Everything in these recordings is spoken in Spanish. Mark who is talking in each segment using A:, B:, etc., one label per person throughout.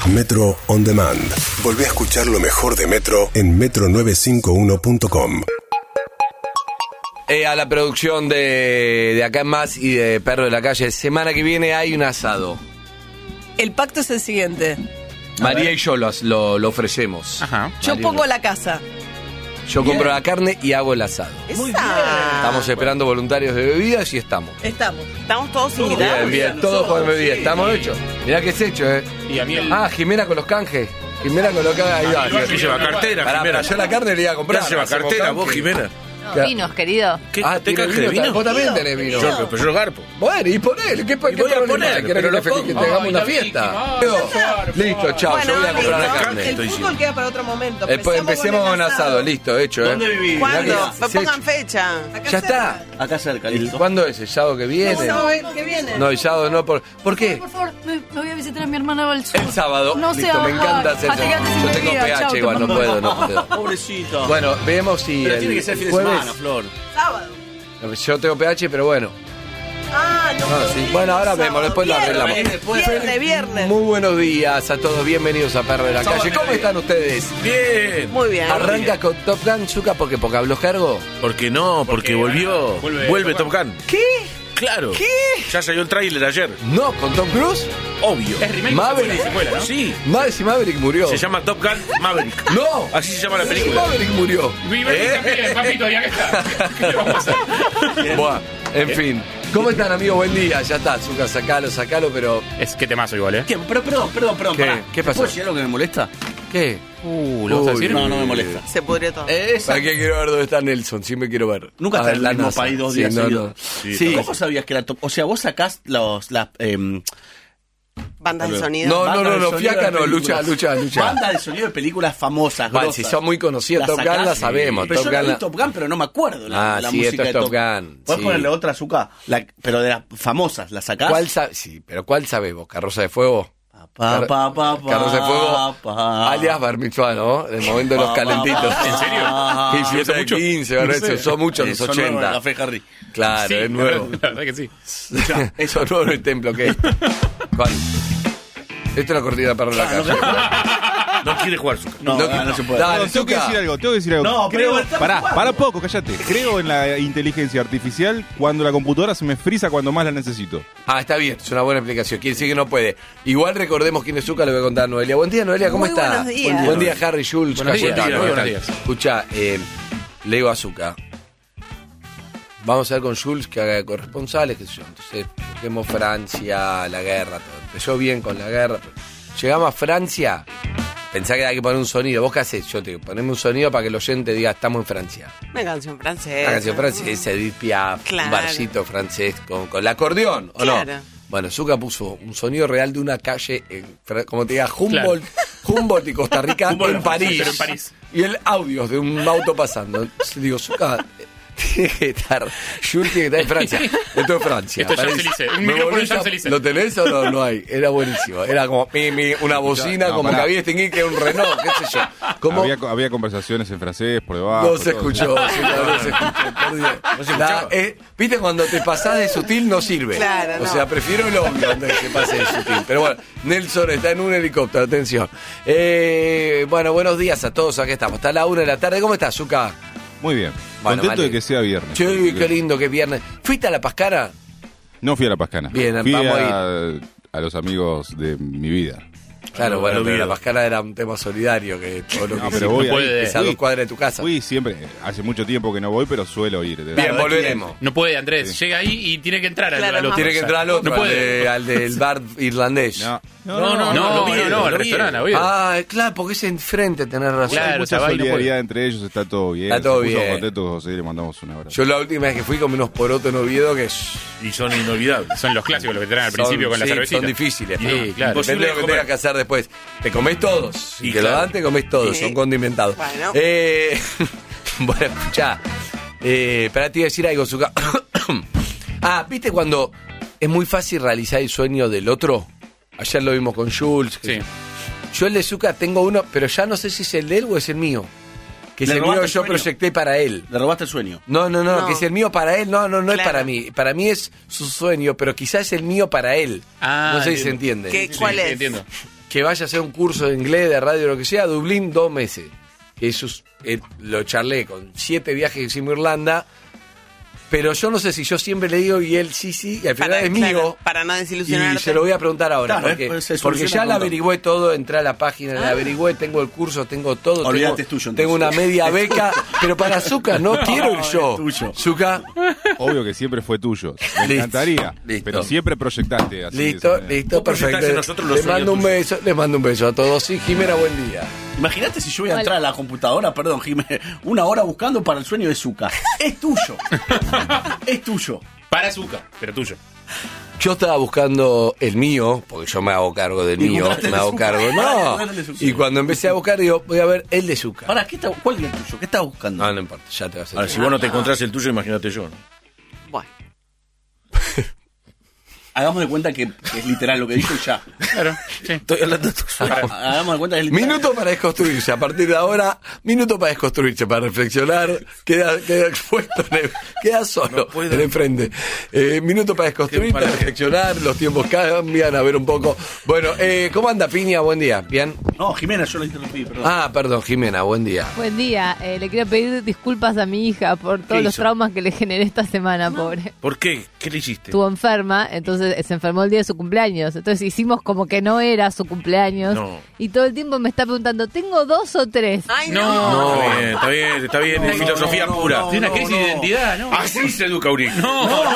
A: Metro On Demand. Volvé a escuchar lo mejor de Metro en metro951.com.
B: A la producción de Acá en Más y de Perro de la Calle. Semana que viene hay un asado.
C: El pacto es el siguiente.
B: María y yo lo ofrecemos.
D: Ajá.
C: Yo
B: María
C: pongo
B: y
C: la casa.
B: Yo compro la carne y hago el asado.
C: Muy
B: Estamos esperando voluntarios de bebidas y estamos.
C: Estamos.
E: Estamos todos invitados.
B: Bien, todos con bebidas. Estamos hechos. Mirá que es hecho,
D: Y a mí el...
B: Jimena con los canjes. Jimena con los canjes. Ahí va.
D: ¿Qué lleva cartera,
B: Pará,
D: Jimena?
B: yo la carne le iba a comprar.
D: ¿Qué lleva
B: Hacemos
D: cartera
B: canje.
D: vos, Jimena?
F: No, vinos, querido.
D: ¿Qué?
B: ¿te
D: ¿Te canje de
B: vino?
D: vino?
B: Vos también tenés vino.
D: Pero yo garpo.
B: Bueno, y ponele, ¿qué
D: voy a
B: problema
D: poner,
B: hay? ¿Querés
D: pero lo
B: que
D: pongo.
B: tengamos una
D: Ay,
B: fiesta?
D: David,
B: Listo, chao, yo voy a comprar la carne.
C: El fútbol queda para otro momento.
B: Después empecemos con un asado, listo, hecho,
D: ¿Dónde vivís?
E: ¿Cuándo?
B: Mirá que-
E: Pongan fecha.
B: Ya está.
G: Acá cerca,
B: ¿Y
G: listo.
B: cuándo es? ¿El sábado que viene?
C: ¿Qué viene?
B: No, el sábado no. ¿Por qué?
F: Por favor, me voy a visitar a mi hermana al sur.
B: El sábado.
F: No
B: Listo,
F: sea
B: me encanta hacer
F: hasta que
B: eso.
F: antes
B: Yo
F: me
B: tengo
F: diga,
B: PH
F: chao,
B: igual,
F: te
B: no puedo.
G: Pobrecito.
B: Bueno, vemos si
G: Pero
B: el
G: tiene que ser fin de
B: jueves-
G: semana, Flor.
C: Sábado.
B: Yo tengo PH, pero bueno.
C: No.
B: Sí. Bueno, ahora vemos, después lo arreglamos.
C: Viernes.
B: Muy buenos días a todos, bienvenidos a Perro de la Calle. ¿Cómo están ustedes?
D: Bien.
E: Muy bien.
B: Arranca con Top Gun, Zucca, porque habló Cargo.
D: ¿Por qué no? Porque volvió. Vuelve Top Gun.
B: ¿Qué?
D: Claro.
B: ¿Qué?
D: Ya salió el tráiler ayer.
B: No, con Tom Cruise.
D: Obvio.
H: Es remake,
B: Maverick.
H: secuela, ¿no?
D: Sí.
B: Si Maverick murió.
D: Se llama Top Gun Maverick.
B: No.
D: Así se llama la
B: Si
D: película.
B: Maverick murió.
H: Vive también, papito, ya que está. ¿Qué le vamos a hacer?
B: Buah, en fin. ¿Cómo están, amigos? Buen día. Ya está, Zucca, sacalo, pero...
H: Es que temazo igual, ¿eh?
G: ¿Qué? Pero perdón.
B: ¿Qué?
G: Pará.
B: ¿Qué pasó?
G: ¿Puedo decir algo que me molesta?
B: ¿Qué?
H: ¿Lo vas a decir?
G: No, no me molesta.
E: Se pudrió todo.
B: ¿Para qué quiero ver dónde está Nelson? Sí me quiero ver.
G: Nunca
B: A
G: está
B: ver,
G: en
B: la
G: el mismo
B: NASA.
G: país 2
B: Sí,
G: días
B: no,
G: seguidos.
B: no.
D: Sí,
G: ¿Cómo sabías que era top? O sea, vos sacás
E: Bandas de sonido.
B: No,
G: bandas de sonido
B: fiaca
G: de
B: no, lucha.
G: películas. Bandas de sonido de películas famosas,
B: Vale,
G: grosas.
B: si son muy conocidas,
G: ¿Las
B: Top Gun
G: sacás?
B: la sabemos.
G: Pero
B: Top
G: yo la
B: Gun
G: vi
B: la-
G: Top Gun, pero no me acuerdo la
B: sí,
G: música
B: esto es
G: de
B: Top Gun.
G: ¿Puedes
B: Sí.
G: ponerle otra, Zucca? Pero de las famosas, ¿la sacás?
B: Sí, pero ¿cuál sabés vos? ¿Carroza de Fuego? Carroza de Fuego,
G: pa.
B: alias Bar Mitzvah, ¿no? El momento de los calentitos.
H: ¿En serio?
B: Y fiesta de 15, ¿verdad? Se usó mucho en los
G: Son nuevos,
B: 80.
G: Café Harry.
B: Claro,
H: Sí,
B: es nuevo.
H: La verdad que sí.
B: Eso es nuevo en el templo, ¿qué? Vale. Esto es la cortina para la calle.
D: No quiere jugar su
G: No se puede.
B: Dale,
I: Tengo que
B: Zucca.
I: decir algo.
G: No, pero
I: Pará poco, cállate. Creo en la inteligencia artificial cuando la computadora se me frisa cuando más la necesito.
B: Está bien, es una buena explicación. Quiere decir que no puede. Igual recordemos quién es Zucca, le voy a contar a Noelia. Buen día, Noelia, ¿cómo
E: Muy
B: está?
E: buenos días.
B: Buen día, Harry, Jules.
H: Buenos días,
B: Cayetano.
H: muy buenos días.
B: Escucha, le digo a Zucca. Vamos a ver con Jules que haga de corresponsales, qué sé yo. Entonces, busquemos Francia, la guerra, todo. Empezó bien con la guerra. Llegamos a Francia, pensá que hay que poner un sonido. ¿Vos qué haces? Yo te digo, poneme un sonido para que el oyente diga, estamos en Francia.
E: Una canción francesa.
B: Una canción francesa, Edith Piaf,
E: Claro.
B: un barcito francés con el acordeón, ¿o
E: Claro.
B: no? Bueno, Zucca puso un sonido real de una calle, como te diga, Humboldt y Costa Rica en París.
H: Pero en París.
B: Y el audio de un auto pasando. Entonces digo, Zucca, tiene que estar, Jules tiene que estar en Francia. Esto es Francia.
H: Esto es
B: Parece-
H: Champs-Élysées. Un
B: me
H: micrófono
B: volví
H: de Champs-Élysées.
B: ¿Lo tenés o no? No hay. Era buenísimo. Era como una bocina,
I: No,
B: como
I: pará.
B: que había distinguido que era un Renault, qué sé yo. Como,
I: Había conversaciones en francés por debajo.
B: no se
I: todo.
B: escuchó, Zucca, no se escuchó, por Dios. Viste, cuando te pasás de sutil no sirve.
E: Claro,
B: O
E: no.
B: sea, prefiero el obvio antes de que pase de sutil. Pero bueno, Nelson está en un helicóptero, atención. Bueno, buenos días a todos, aquí estamos. Está a la 1 de la tarde. ¿Cómo estás, Zucca?
I: Muy bien.
B: Bueno,
I: Contento
B: vale.
I: de que sea viernes.
B: Sí, qué lindo que es viernes. ¿Fuiste a la Pascara?
I: No fui a la Pascana.
B: Bien,
I: fui
B: vamos
I: a los amigos de mi vida.
B: Claro, bueno, pero
D: olvido.
B: la Pascara era un tema solidario, que todo lo
I: No,
B: que
I: pero
B: sí,
I: voy
B: no puede,
I: ahí.
B: es a 2 cuadras de tu casa.
I: Fui siempre, hace mucho tiempo que no voy, pero suelo ir.
B: Bien, volveremos.
H: No puede, Andrés. Llega ahí y tiene que entrar
E: Claro,
H: al otro.
B: Tiene que entrar al otro,
H: No puede.
B: al del bar irlandés.
I: No,
H: No, al restaurante, obvio.
B: Ah, claro, porque es enfrente, tenés razón.
H: Claro,
I: Hay mucha
H: o sea, va y no
I: solidaridad entre ellos, está todo bien.
B: Está todo
I: Se puso
B: bien.
I: contento con José y le mandamos un abrazo.
B: Yo la última vez que fui comí unos porotos en Oviedo que
D: Y son inolvidables.
H: Son los clásicos, los que traen al
B: son-
H: principio con la
B: sí,
H: cervecita.
B: son difíciles.
H: Sí,
B: pero
H: claro.
B: Depende de lo que
D: comer.
B: tengas que hacer después. Te comés todos. Y
D: Y
B: te lo
D: claro.
B: dan, te comés todos.
E: Sí.
B: Son condimentados.
E: Bueno.
B: Bueno, escuchá. Para ti decir algo, Zucca. ¿Viste cuando es muy fácil realizar el sueño del otro? Ayer lo vimos con Jules.
H: Sí.
B: Yo el de Zucca tengo uno, pero ya no sé si es el de él o es el mío. Que es
G: ¿Le
B: el mío
G: robaste
B: que
G: el
B: yo
G: sueño?
B: proyecté para él.
G: Le robaste el sueño.
B: No,
E: No.
B: que es el mío para él. No es
E: Claro.
B: para mí. Para mí es su sueño, pero quizás es el mío para él. No sé si se entiende.
E: ¿Qué- ¿Cuál
H: Sí,
E: es?
H: Entiendo.
B: que vaya a hacer un curso de inglés, de radio, lo que sea, a Dublín 2 meses. Eso lo charlé con 7 viajes que hicimos a Irlanda. Pero yo no sé si yo siempre le digo y él sí, y al final es mío.
E: Para no desilusionarte.
B: Y se lo voy a preguntar ahora,
G: Claro,
B: porque ya la averigüé todo, entré a la página, la averigüé, tengo el curso, tengo todo.
G: Olvídate, es tuyo,
B: tengo una media beca, pero para Zucca no quiero ir yo.
G: Es tuyo.
B: Zucca,
I: Obvio que siempre fue tuyo. Me
B: Listo.
I: encantaría.
B: Listo.
I: Pero siempre proyectaste así. de
B: listo,
I: esa manera.
B: listo,
D: Vos proyectás
B: perfecto.
D: en nosotros los
B: Les mando un
D: sueños
B: beso, les mando un beso a todos. Sí, Jimena, buen día.
G: Imagínate si yo voy a entrar a la computadora, perdón, Jiménez, 1 hora buscando para el sueño de Zucca. Es tuyo. Es tuyo.
H: Para azúcar, pero tuyo.
B: Yo estaba buscando el mío, porque yo me hago cargo del
G: Y
B: mío,
G: buscaste el
B: me
G: de
B: hago
G: Zucca.
B: cargo.
G: Para
B: No,
G: buscar el de Zucca.
B: y cuando empecé a buscar, digo, voy a ver el de Zucca.
G: Ahora, ¿cuál es el tuyo? ¿Qué estás buscando?
B: No, no importa, ya te vas a
D: A ver, si vos no te encontrás el tuyo, imagínate yo, ¿no?
E: Bueno.
G: Hagamos de cuenta que es literal lo que dijo y ya.
H: Claro, sí.
B: Estoy hablando de tu sueño.
G: Hagamos de cuenta que es literal.
B: Minuto para desconstruirse. A partir de ahora, minuto para desconstruirse, para reflexionar. Queda expuesto, queda solo en el frente. Minuto para desconstruirse, para reflexionar. Los tiempos cambian, a ver un poco. Bueno, ¿cómo anda, Piña? Buen día. ¿Bien?
G: No, Jimena, yo la interrumpí, perdón.
B: Ah, perdón, Jimena, buen día.
F: Buen día. Le quiero pedir disculpas a mi hija por todos los
D: hizo?
F: traumas que le generé esta semana, pobre.
D: ¿Por qué? ¿Qué le hiciste?
F: Estuvo enferma, entonces se enfermó el día de su cumpleaños. Entonces hicimos como que no era su cumpleaños.
D: No.
F: Y todo el tiempo me está preguntando, ¿tengo 2 o 3?
E: Ay, no.
D: No, está bien, es filosofía pura.
H: Tiene una crisis de identidad, ¿no?
D: Así se educa un hijo.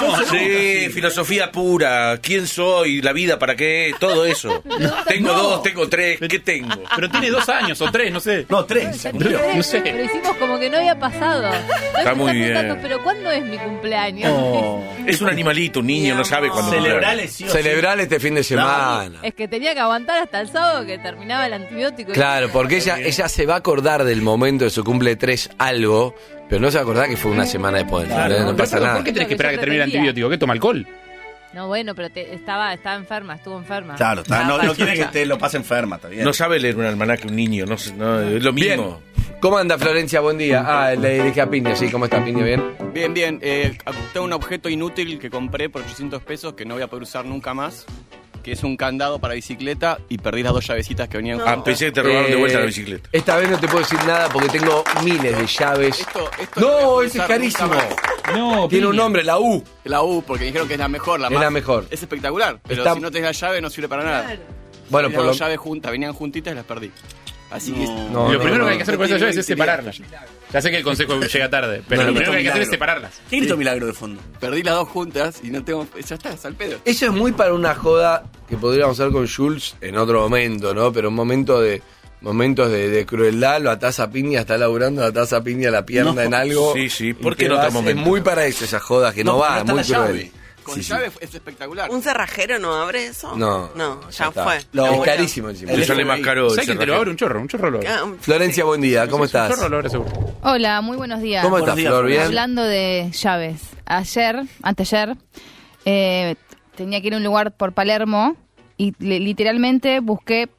D: Sí, filosofía pura. ¿Quién soy? ¿La vida para qué? Todo eso. Tengo 2, tengo 3. ¿Qué tengo?
H: Pero tiene 2 años o 3, no sé.
G: No, 3. Se cumplió.
H: No sé.
F: Pero hicimos como que no había pasado.
D: Está muy bien.
F: Preguntando, ¿pero cuándo es mi cumpleaños?
G: Oh.
D: Es un animalito, un niño, no sabe cuándo.
G: Celebrale, sí o sí.
B: Celebrar este fin de semana.
F: Es que tenía que aguantar hasta el sábado que terminaba el antibiótico.
B: Claro, porque ella se va a acordar del momento de su cumple 3 algo, pero no se va a acordar que fue una semana después.
H: Claro.
B: No pasa
H: Pero,
B: nada.
H: ¿por qué tenés que esperar a que termine el
F: Pretendía.
H: antibiótico? ¿Qué toma alcohol?
F: No, bueno, pero estaba enferma, estuvo enferma.
G: Claro, no quiere que te lo pase enferma, está bien.
D: No sabe leer un almanaque un niño, no, es lo
B: Bien.
D: mismo.
B: ¿Cómo anda, Florencia? Buen día. Ah, le dije a Piña, sí, ¿cómo está Piña? ¿Bien?
J: Bien, bien. Tengo un objeto inútil que compré por 800 pesos que no voy a poder usar nunca más, que es un candado para bicicleta y perdí las 2 llavecitas que venían
D: Ah,
J: juntas.
D: pensé que te robaron de vuelta la bicicleta.
B: Esta vez no te puedo decir nada porque tengo miles de llaves.
J: Esto
B: No,
J: lo voy a poder
B: ese es
J: usar
B: carísimo.
J: nunca más.
H: No,
B: Tiene un nombre, la U.
J: La U, porque dijeron que es la mejor.
B: Es la mejor.
J: Es espectacular, pero
B: Está-
J: si no tenés la llave no sirve para nada.
B: Bueno,
J: Las
B: por lo
J: 2 llaves juntas, venían juntitas y las perdí. Así que...
B: No,
H: lo primero
B: no,
H: que hay que hacer con esas llaves es
J: utilidad.
H: separarlas. Ya sé que el consejo llega tarde, pero
B: No,
H: lo
B: no,
H: primero que hay que hacer es
G: milagro.
H: separarlas.
G: ¿Qué grito milagro de fondo?
J: Perdí las 2 juntas y no tengo... Ya está, es al pedo.
B: Eso es muy para una joda que podríamos hacer con Jules en otro momento, ¿no? Pero un momentos de crueldad, lo atás a Piña, está laburando, lo atás a Piña la pierna
G: No.
B: en algo.
D: Sí, sí,
B: y
D: ¿por qué
B: te
D: en otro
B: vas-
D: momento?
B: Es muy para eso esa joda que no, va,
G: está
B: muy
G: la llave.
B: cruel.
J: Con
B: Sí, sí.
J: llave es espectacular.
E: ¿Un cerrajero no abre eso?
B: No,
E: No,
B: ya
E: ya
B: está.
E: fue.
B: Es
G: Lo-
B: carísimo encima.
D: Le sale más caro.
H: ¿Sabes quién te lo abre? Un chorro lo abre.
E: Ah,
B: Florencia, buen día, ¿cómo
H: Un
B: estás?
H: chorro lo abre seguro.
K: Hola, muy buenos días.
B: ¿Cómo estás,
G: Buenos días,
B: Flor? ¿Bien?
K: Hablando de llaves, anteayer, tenía que ir a un lugar por Palermo y literalmente busqué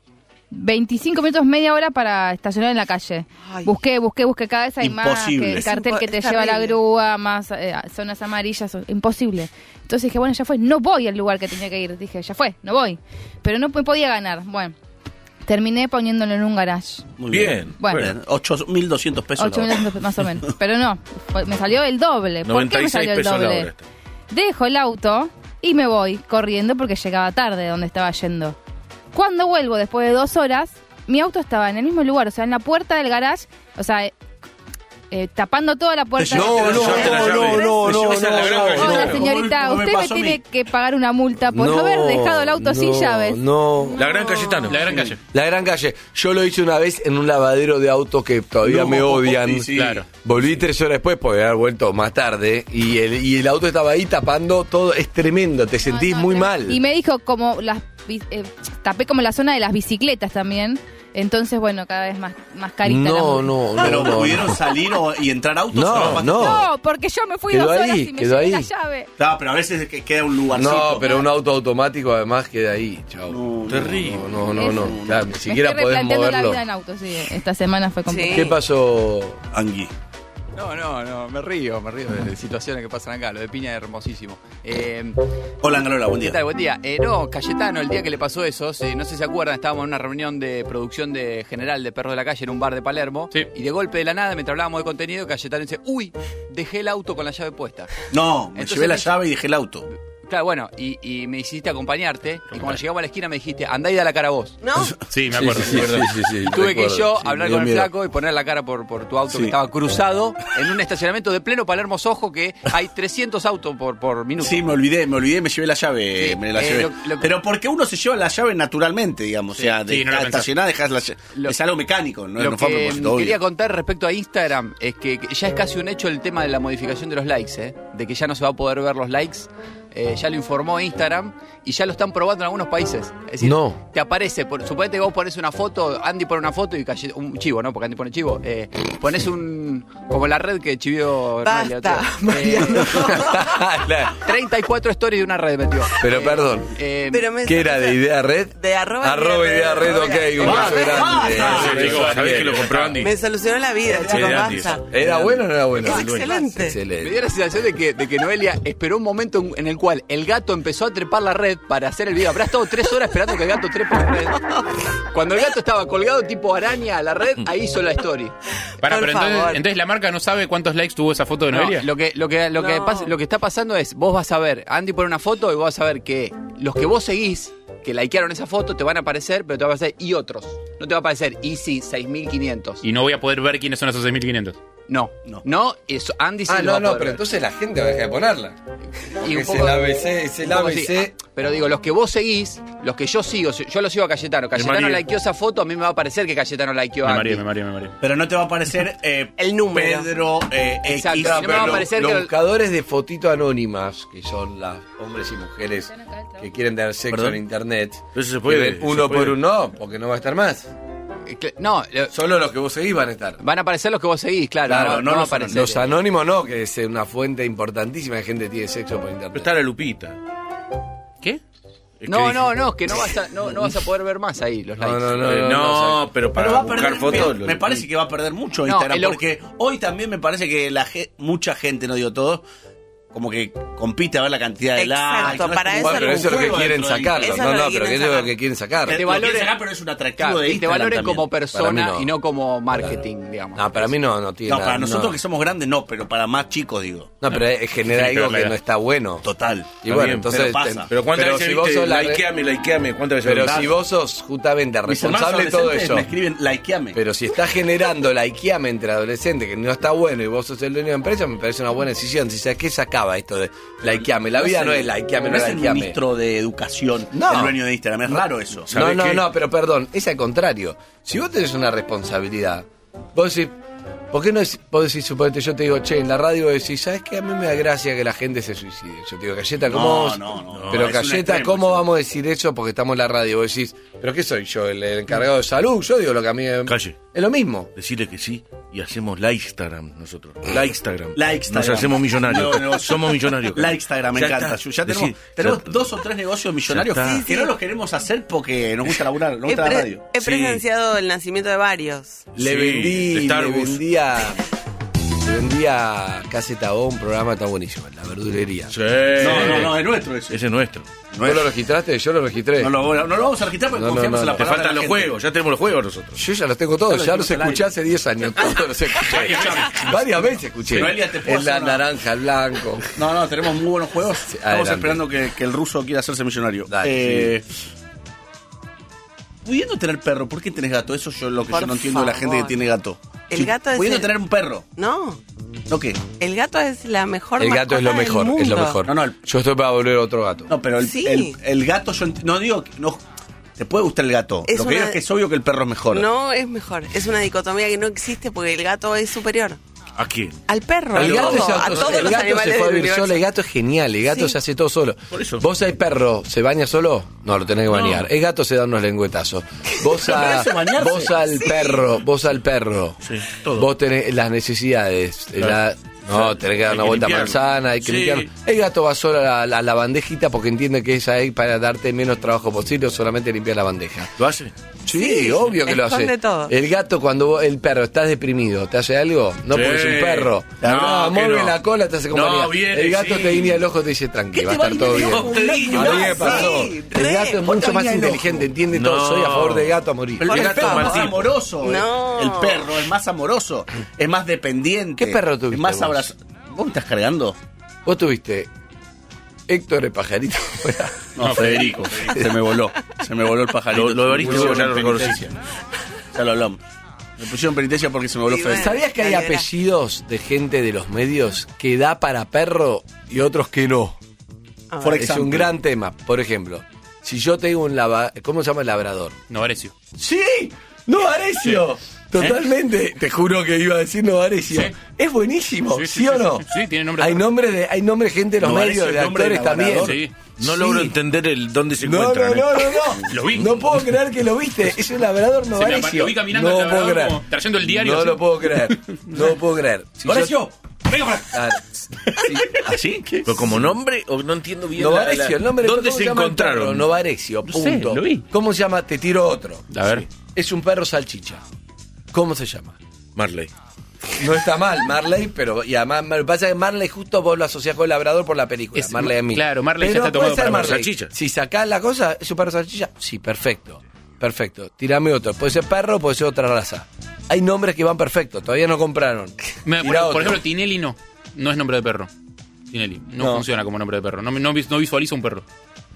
K: 25 minutos, media hora para estacionar en la calle.
E: Ay.
K: Busqué, cada vez hay más,
G: Imposible.
K: que el
G: Es
K: cartel que te
E: es
K: lleva a la
E: terrible.
K: grúa, más zonas amarillas, imposible. Entonces dije, bueno, ya fue, no voy al lugar que tenía que ir. Dije, ya fue, no voy. Pero no me podía ganar. Bueno, terminé poniéndolo en un garage.
G: Muy
D: Bien.
K: Bueno.
G: Bien, 8.200 pesos.
K: 8.000 más o menos. Pero no, me salió el doble. ¿Por qué me
D: 96
K: salió el
D: pesos la
K: doble?
D: hora.
K: Dejo el auto y me voy corriendo porque llegaba tarde de donde estaba yendo. Cuando vuelvo después de 2 horas, mi auto estaba en el mismo lugar, o sea, en la puerta del garage, o sea, tapando toda la puerta.
B: No,
K: del
B: no,
K: garage.
B: no,
D: Esa es la gran
B: no.
K: Hola,
D: no.
K: señorita,
G: Como me
K: usted me
G: pasó a mí.
K: tiene que pagar una multa por haber dejado el auto sin llaves.
B: No,
D: La Gran Cayetano.
H: La Gran Calle.
B: La Gran Calle. Yo lo hice una vez en un lavadero de autos que todavía
G: No,
B: me odian.
G: sí.
H: Claro.
B: Volví 3 horas después, porque haber vuelto más tarde, y el auto estaba ahí tapando todo. Es tremendo, te sentís muy mal.
K: Y me dijo como tapé como la zona de las bicicletas también. Entonces, bueno, cada vez más carita la
B: No,
K: multa.
B: no,
G: Pero
B: no.
G: pudieron salir y entrar autos.
B: No, no.
K: No, porque yo me fui
B: Quedó
K: 2 horas
B: ahí,
K: y me
B: quedó
K: llevé
B: ahí.
K: la llave.
G: Claro, pero a veces queda un lugarcito.
B: No, pero un auto automático además queda ahí. Chau.
G: No,
D: Terrible.
B: No. Claro, ni
K: Me
B: siquiera
K: estoy
B: podés
K: replanteando la
B: moverlo.
K: vida en auto, sí. Esta semana fue complicada.
B: ¿Qué pasó?
G: Angui.
L: No, me río de situaciones que pasan acá. Lo de Piña es hermosísimo.
G: Hola, Angalola, buen
L: ¿Qué
G: día.
L: tal? Buen día. No, Cayetano, el día que le pasó eso, no sé si se acuerdan, estábamos en una reunión de producción de general de Perros de la Calle en un bar de Palermo.
H: Sí.
L: Y de golpe de la nada, mientras hablábamos de contenido, Cayetano dice, uy, dejé el auto con la llave puesta.
G: No, me
L: Entonces
G: llevé la
L: me-
G: llave y dejé el auto.
L: Claro, bueno, y me hiciste acompañarte. Y cuando llegamos a la esquina me dijiste, andá y da la cara vos.
C: ¿No?
H: Sí, me acuerdo.
B: Sí.
L: Y tuve que
B: recuerdo,
L: yo
B: sí,
L: hablar
B: me dio
L: con el
B: miedo.
L: flaco y poner la cara por tu auto
G: Sí.
L: que estaba cruzado en un estacionamiento de pleno Palermo Sojo que hay 300 autos por minuto.
G: Sí, me olvidé, me llevé la llave.
L: Sí,
G: Me la llevé. Pero porque uno se lleva la llave naturalmente, digamos.
L: Sí,
G: o sea,
H: sí, no lo pensás.
G: estacionada dejas la llave. Es algo mecánico, no
L: Lo
G: fue a
L: que
G: propósito,
L: quería
G: obvio.
L: contar respecto a Instagram es que ya es casi un hecho el tema de la modificación de los likes, de que ya no se va a poder ver los likes. Ya lo informó Instagram y ya lo están probando en algunos países. Es decir,
B: No.
L: te aparece, suponete que vos pones una foto, Andy pone una foto y un chivo, ¿no? Porque Andy pone chivo. Pones como la red que chivió Noelia,
C: Basta,
L: otro.
C: Mariano.
L: 34 stories de una red metió.
B: Pero perdón,
C: Pero me-
B: ¿qué era de idea red?
C: De arroba
B: idea red, ok, un beso grande.
H: Chicos, ¿sabés que lo compró Andy?
C: Me solucionó la vida, chicos,
H: Andy.
C: basta.
B: ¿Era bueno o no era bueno?
C: Es excelente.
L: Me
B: Excelente.
L: dio la sensación de que Noelia esperó un momento en el cual el gato empezó a trepar la red para hacer el video. Habrá estado 3 horas esperando que el gato trepe la red. Cuando el gato estaba colgado tipo araña a la red, ahí hizo la story.
H: Pará,
C: Por
H: pero
C: favor.
H: entonces la marca no sabe cuántos likes tuvo esa foto de
L: No,
H: Noelia.
L: lo que
C: No.
L: lo que está pasando es, vos vas a ver, Andy pone una foto y vos vas a ver que los que vos seguís, que likearon esa foto, te van a aparecer, pero te va a aparecer y otros. No te va a aparecer y sí, 6.500.
H: Y no voy a poder ver quiénes son esos 6.500.
L: No, eso, Andy sí
B: Ah,
L: lo va
B: no,
L: a
B: no,
L: poder
B: pero
L: ver.
B: entonces la gente va a dejar de ponerla.
L: Y un
B: Es
L: poco-
B: el ABC, es el
L: un poco así.
B: ABC.
L: Pero digo, los que vos seguís, los que yo sigo, yo lo sigo a Cayetano. Cayetano
H: María.
L: likeó esa foto, a mí me va a parecer que Cayetano likeó a Andy.
H: Me mareé.
G: Pero no te va a aparecer
C: El número.
G: Pedro
L: Exacto.
G: X.
L: No me va a parecer
B: los
L: que-
B: buscadores de fotitos anónimas, que son las hombres y mujeres que quieren tener sexo
D: ¿Perdón?
B: en internet,
D: Pero eso se puede,
B: que ven uno
D: se puede.
B: por uno, porque no va a estar más.
L: No,
B: Solo los que vos seguís van a estar.
L: van a aparecer los que vos seguís, claro.
B: Claro,
L: no va a aparecer.
B: Los anónimos no, que es una fuente importantísima de gente que tiene sexo por internet.
D: Pero está la Lupita.
H: ¿Qué?
D: Es
L: No,
D: que
L: no,
D: dije-
L: no, es que no vas a poder ver más ahí los likes.
D: No, pero para
G: Pero va a
D: buscar
G: perder,
D: fotos.
G: me parece que va a perder mucho
L: No,
G: Instagram,
L: el-
G: porque hoy también me parece que mucha gente, no digo todo, como que compite a ver la cantidad de
C: Exacto,
G: likes. ¿no?
C: para
G: Es
C: eso
G: como
B: Bueno, pero
G: un
B: eso es lo que
G: juego
B: quieren
G: dentro de
B: sacarlo.
C: Eso es
B: No,
C: lo
B: no,
C: que
B: pero
C: quieren
B: ¿qué es lo
C: sacar.
B: que quieren sacar?
G: Te
L: Te
G: valoren,
L: valoren-
G: sacar, pero es un atractivo
L: Claro,
G: de
L: que te
G: Instagram
L: valoren
G: también.
L: como
B: Para
L: persona
B: mí no.
L: y no como marketing, digamos.
B: No, para mí no tiene
G: No,
B: nada,
G: para nosotros
B: no.
G: que somos grandes no, pero para más chicos digo.
B: No, pero genera
H: Sí, pero
B: algo que
H: la-
B: no está bueno.
G: Total.
B: Y
D: Está
B: bueno,
D: bien,
B: entonces.
G: pero pasa.
D: Pero ¿cuántas veces
B: si vos
D: viste?
B: sos la
D: Likeame, ¿cuántas veces
B: Pero
D: viste?
B: si vos sos justamente
G: Mis hermanos
B: responsable de todo
G: adolescentes
B: eso.
G: me escriben likeame.
B: Pero si está generando likeame entre adolescentes que no está bueno y vos sos el dueño de la empresa, me parece una buena decisión. Si sabes qué sacaba esto de likeame. La vida no es likeame, no
G: es
B: es
G: el
B: likeame.
G: ministro de Educación,
B: No.
G: el dueño de Instagram. Es raro eso.
B: No,
D: ¿Sabés
B: no,
D: qué?
B: no, pero perdón, es al contrario. Si vos tenés una responsabilidad, vos decís, ¿por qué no vos decís, suponete, yo te digo, che, en la radio vos decís, ¿sabes qué? A mí me da gracia que la gente se suicide. Yo te digo, Galleta, ¿cómo?
G: No,
B: Pero
G: es un
B: Galleta,
G: extremo,
B: ¿cómo
G: eso.
B: vamos a decir eso? Porque estamos en la radio. Vos decís, ¿pero qué soy yo? ¿El encargado de salud? Yo digo lo que a mí
D: Calle.
B: es lo mismo.
D: Decirle que sí y hacemos la Instagram nosotros. La Instagram.
G: La Instagram.
D: Nos hacemos millonarios.
G: No,
D: Somos millonarios.
G: La Instagram, me
D: Ya
G: encanta.
D: está.
G: Ya tenemos,
D: Decí,
G: tenemos
D: ya está.
G: 2 o 3 negocios millonarios
D: Ya está.
G: que no los queremos hacer porque nos gusta laburar, nos
C: He,
G: gusta la radio.
C: he
D: Sí.
C: presenciado el nacimiento de varios.
B: Le
D: Sí, de Star Wars.
B: le vendía Caseta O, un programa tan buenísimo, la verdulería.
D: Sí.
G: No, es nuestro eso.
D: Ese es nuestro.
B: ¿Vos lo registraste? Yo lo registré.
G: No lo vamos a registrar porque
B: No, no,
G: confiamos
B: no,
G: en la
B: no.
D: Te
G: palabra
D: faltan
G: de
D: los
G: la gente.
D: juegos. Ya tenemos los juegos nosotros.
B: Yo ya los tengo todos,
G: Ya
B: ya
G: lo
B: los
G: dijimos al
B: escuché
G: aire.
B: hace 10 años. Todos los escuché. Varias veces escuché.
G: Noelia, ¿te puedo
B: El la
G: hacer una-
B: naranja, el blanco.
G: No, tenemos muy buenos juegos. Estamos
B: adelante.
G: esperando que el ruso quiera hacerse millonario.
B: Dale,
G: Pudiendo tener perro, ¿por qué tenés gato? Eso yo lo que
C: Por
G: yo no entiendo de la gente que
C: favor.
G: tiene gato.
C: El gato es
G: Pudiendo
C: el-
G: tener un perro.
C: No,
G: ¿No qué?
C: el gato es la mejor
B: El gato es lo
C: mascota del
B: mejor, es lo
C: mundo.
B: mejor.
G: No,
B: Yo estoy para volver otro gato.
G: No, pero
C: Sí.
G: el gato, no digo que no. Te puede gustar el gato.
C: Es
G: lo que digo
C: una-
G: es que es obvio que el perro es mejor.
C: No es mejor. Es una dicotomía que no existe porque el gato es superior.
D: ¿A quién?
C: Al perro,
B: El
C: a
B: gato,
C: todo, a
B: el
C: todos los
B: gato
C: animales
B: se fue a
C: del
B: vivir
C: universo.
B: solo, el gato es genial, el gato
C: Sí.
B: se hace todo solo.
D: Por eso.
B: Vos hay perro, ¿se baña solo? No, lo tenés que bañar. El gato se da unos lengüetazos. Vos,
G: Pero eso, bañarse.
B: vos al perro,
D: Sí, todo.
B: vos tenés las necesidades.
D: Claro.
B: No, tenés que dar
D: Hay
B: una
D: que
B: vuelta a
D: limpiarlo.
B: manzana, hay que
D: Sí.
B: limpiarlo. El gato va solo a la bandejita porque entiende que es ahí para darte menos trabajo posible o solamente limpiar la bandeja.
D: ¿Lo hace?
B: Sí, obvio que lo hace.
C: esconde todo.
B: El gato, cuando el perro estás deprimido, ¿te hace algo? No,
D: Sí.
B: porque es un perro.
D: No, que
B: mueve
D: no.
B: la cola, te hace compañía.
D: No, viene,
B: el gato
D: sí.
B: te guiña el ojo, te dice tranqui, va a estar todo bien. A mí me pasó. El gato es mucho más inteligente, entiende todo.
D: No.
B: Soy a favor del gato a morir.
G: Pero el perro es más
D: Martín.
G: amoroso.
C: No.
G: El perro es más amoroso. Es más dependiente.
B: ¿Qué perro tuviste
G: Es más
B: vos?
G: abrazo. ¿Vos me estás cargando?
B: Vos tuviste Héctor el pajarito.
G: No, Federico. Se me voló. Se me voló el pajarito.
D: Lo de Baristo
G: Me pusieron
D: ya lo
G: en
D: reconocí.
G: penitencia. Ya lo hablamos. Me pusieron penitencia porque se me voló
C: Sí,
G: Federico.
C: bueno.
B: ¿Sabías que hay
C: Dale, verás.
B: apellidos de gente de los medios que da para perro y otros que no?
C: A
G: Por
C: ver.
B: Es un gran tema. Por ejemplo, si yo tengo un ¿cómo se llama el labrador?
H: Novarecio.
B: ¡Sí! ¡Novarecio! Totalmente. Te juro que iba a decir Novarecio.
H: Sí.
B: Es buenísimo, ¿sí,
H: Sí,
B: o no?
H: Sí, tiene nombre.
B: Hay nombre de gente de los
G: Novarecio,
B: medios, de
G: el nombre
B: actores
G: del
B: también.
G: labrador.
H: Sí.
D: No
B: Sí.
D: logro entender dónde se
B: No,
D: encuentran.
B: no.
H: Lo vi.
B: No puedo creer que lo viste. Es un labrador Novarecio.
H: Lo vi caminando
B: no
H: al
B: lo puedo
H: labrador
B: creer.
H: como trayendo el diario,
B: No
H: así.
B: lo puedo creer. No lo puedo creer. Si
G: ¡Novarecio!
H: Venga para acá.
D: ¿Así? ¿Pero como nombre? ¿O no entiendo bien?
B: Novarecio, el nombre.
D: ¿Dónde
B: ¿cómo
D: se
B: llama el perro?
D: encontraron?
B: Novarecio,
H: No sé,
B: punto.
H: lo vi.
B: ¿Cómo se llama? Te tiro otro.
H: A ver.
B: Es un perro salchicha. ¿Cómo se llama?
D: Marley.
B: No está mal, Marley, pero y además me pasa que Marley justo vos lo asociás con el labrador por la película.
H: Es-
B: Marley a mí.
H: claro, Marley ya
B: Pero
H: está tomado
B: puede ser
H: para
B: Marley.
D: salchicha.
B: Si sacás la cosa, ¿es un perro salchicha? Sí, perfecto. Perfecto. Tirame otro. Puede ser perro, puede ser otra raza. Hay nombres que van perfectos, todavía no compraron.
H: Mira,
B: Tirá
H: por
B: otro.
H: ejemplo, Tinelli no. No es nombre de perro. Tinelli. No,
B: No.
H: funciona como nombre de perro. No visualiza un perro.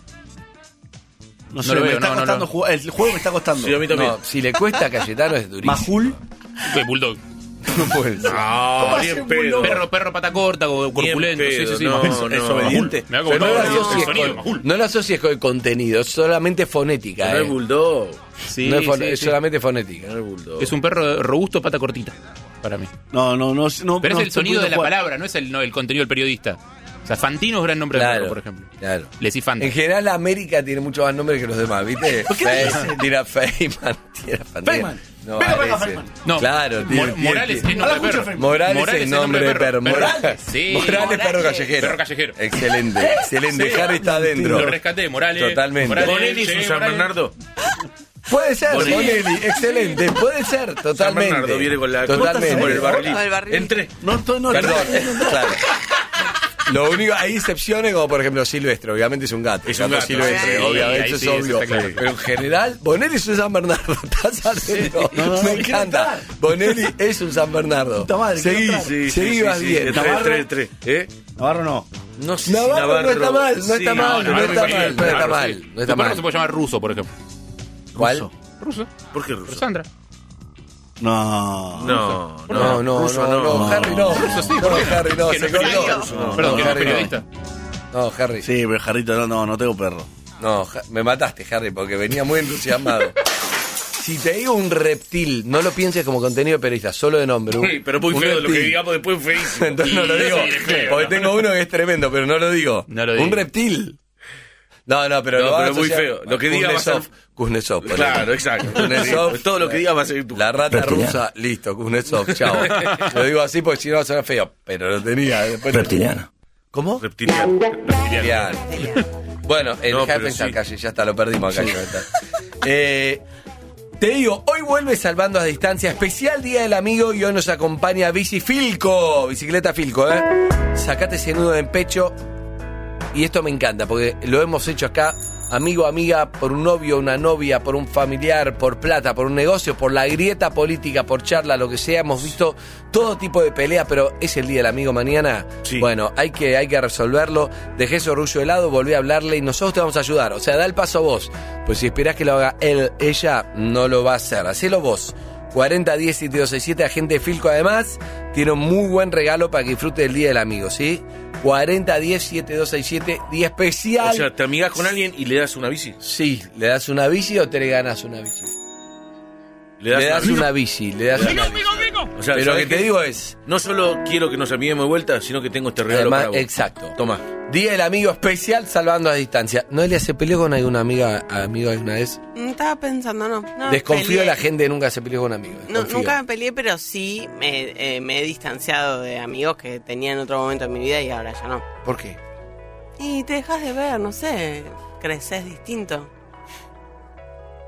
G: No sé,
H: lo
G: me
H: veo,
G: está
H: no,
G: costando
H: no.
G: jugar. El juego me está costando.
D: Sí, a mí también.
B: No, si le cuesta a Cayetano es durísimo.
G: Majul.
H: Bulldog.
B: No puede ser.
D: No, ni en pedo.
H: Perro pata corta, corpulento.
D: Ni en
H: Sí,
D: pedo,
H: sí, sí.
D: no,
H: Majul.
G: Es obediente.
H: Me da como
B: Pero no
H: todo
B: la
H: el
B: asocies
H: sonido,
B: con,
H: Majul.
B: no la asocies con el contenido, es solamente fonética.
D: No es Bulldog.
H: Sí,
B: No es,
H: sí,
B: es
H: sí.
B: solamente fonética.
D: No es Bulldog.
H: Es un perro robusto, pata cortita. Para mí.
G: No.
H: Pero
G: no
H: es el
G: estoy
H: sonido de la
G: pudiendo jugar.
H: palabra, no es el contenido del periodista. O sea, Fantino es gran nombre de perro, por ejemplo.
B: Claro.
H: Le decís Fanta.
B: En general, América tiene mucho más nombres que los demás, ¿viste? Tira Feynman, tira
G: Feynman.
B: No,
G: Venga, venga,
B: parece.
G: Feynman.
H: No,
B: Claro, tiene-
H: Morales
B: tiene-
H: es nombre de
G: Habla mucho,
H: perro.
B: Morales es nombre de perro.
H: Morales. Sí.
B: Morales, perro callejero.
H: Perro callejero.
B: Excelente, excelente.
H: Sí.
B: Harry está adentro.
H: Lo rescaté, Morales.
B: Totalmente.
H: Morales,
D: Bonelli es
H: sí,
D: un San
H: Morales.
D: Bernardo.
B: Puede ser,
D: Bonelli.
B: Bonelli, excelente, puede ser,
D: San
B: totalmente.
D: Bernardo viene con la
B: Totalmente.
D: con el barrilito.
C: Con el barrilito.
D: Entré.
G: No,
B: Perdón, claro. Lo único, hay excepciones como por ejemplo Silvestre, obviamente es un gato.
D: Es un gato,
B: silvestre,
C: sí,
B: obviamente
H: ahí
B: eso
H: sí,
B: es
H: eso
B: obvio.
H: está claro.
B: Pero en general, Bonelli es un San Bernardo, estás adentro. Me encanta. Bonelli es un San Bernardo.
G: Puta madre,
B: Seguí,
G: quiero
B: sí, seguí, vas bien.
D: Tres. ¿Eh?
G: Navarro no.
D: No sé
B: Navarro no está mal, no
D: sí,
B: está mal, no
H: Navarro
B: está
H: sí,
B: mal, no está
H: Navarro
B: mal,
H: sí.
B: no
H: Tu
B: está
H: perro
B: mal.
H: se puede llamar ruso, por ejemplo.
B: ¿Cuál?
H: Ruso.
D: ¿Por qué ruso?
H: Sandra.
G: No.
B: No, Harry no. No, Harry no,
H: Que no
B: se
H: es periodista.
B: cortó.
H: Perdón, que no es
B: Harry
H: periodista.
B: No, Harry.
G: Sí, pero Jarrito no tengo perro.
B: No, me mataste, Harry, porque venía muy entusiasmado. Si te digo un reptil, no lo pienses como contenido de periodista, solo de nombre.
D: Sí, pero muy
B: un
D: feo lo que
B: reptil.
D: digamos después feísimo.
B: Entonces no lo digo,
H: Sí, es feo,
B: porque
H: ¿no?
B: tengo uno que es tremendo, pero no lo digo.
H: No lo digo.
B: Un reptil. No, pero
D: No,
B: lo vas
D: pero
B: a
D: muy
B: asociar
D: feo. Lo que diga va a ser-
B: Kuznetsov. ponele.
D: Claro, exacto.
B: Kuznetsov.
D: Todo lo que diga va a ser tu.
B: La rata rusa, listo, Kuznetsov, chao. Lo digo así porque si no va a ser feo, pero lo tenía. Después
A: Reptiliano.
B: ¿Cómo?
D: Reptiliano.
B: Reptiliano. Bueno, el
D: No,
B: deja de
D: pero
B: pensar,
D: sí.
B: calle, ya está, lo perdimos acá. Te digo, hoy vuelve Salvando a Distancia, especial Día del Amigo, y hoy nos acompaña Bici Filco, bicicleta Filco, Sacate ese nudo en pecho, y esto me encanta, porque lo hemos hecho acá, amigo, amiga, por un novio, una novia, por un familiar, por plata, por un negocio, por la grieta política, por charla, lo que sea, hemos visto todo tipo de pelea, pero es el Día del Amigo mañana.
D: Sí.
B: Bueno, hay que resolverlo. Dejé ese orgullo de lado, volví a hablarle y nosotros te vamos a ayudar. O sea, da el paso vos. Pues si esperás que lo haga él, ella, no lo va a hacer. Hacelo vos. 4010-7267, agente Filco además, tiene un muy buen regalo para que disfrute del Día del Amigo, ¿sí? 4010-7267, día especial.
D: O sea, te amigas con alguien y le das una bici.
B: Sí, ¿le das una bici o te le ganas una bici? Le das una bici, le das una bici.
D: O sea,
B: Pero lo
D: ¿sabes
B: que te
D: qué?
B: digo es...
D: No solo quiero que nos amiguemos de vuelta, sino que tengo este regalo
B: Además,
D: para vos.
B: exacto.
D: Toma.
B: Día del Amigo especial, salvando a distancia. ¿Noelia se peleó con alguna amigo alguna vez?
C: Estaba pensando, no.
B: Desconfío
C: peleé.
B: de la gente, nunca se peleó con un amigo.
C: No,
B: desconfío.
C: nunca me peleé, pero sí me he distanciado de amigos que tenía en otro momento de mi vida y ahora ya no.
B: ¿Por qué?
C: Y te dejas de ver, no sé, creces distinto.